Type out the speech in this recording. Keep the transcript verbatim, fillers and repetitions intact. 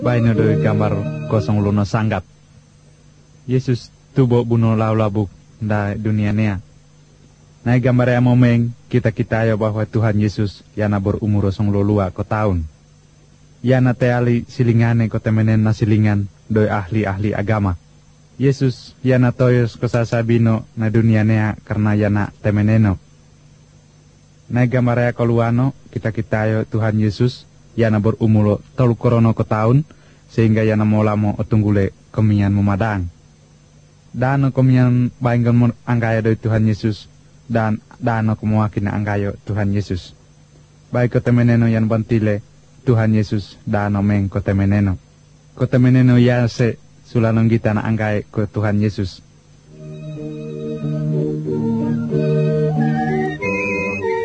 Baino do gambar kosong luno sanggap. Yesus tubo buno lau labuk da dunia nea. Nah gambar yang momeng kita kita ayo bahwa Tuhan Yesus yana berumur song lolua ko tahun. Yana teali silingane ko temenen na silingan doi ahli-ahli agama. Yesus yana toyos ko sasabino na dunia nea karena yana temeneno. Nah gambar ya koluano kita kita ayo Tuhan Yesus yana berumur tolu korono ko tahun sehingga yana molamo otunggule kemian memadang. Dan kemian baingkan anggaya doi Tuhan Yesus dan dano kemwakina anggayo Tuhan Yesus. Baik kotemeneno yan bantile Tuhan Yesus dano meng kotemeneno. Kotemeneno ya se sulanong kita na anggay ko Tuhan Yesus.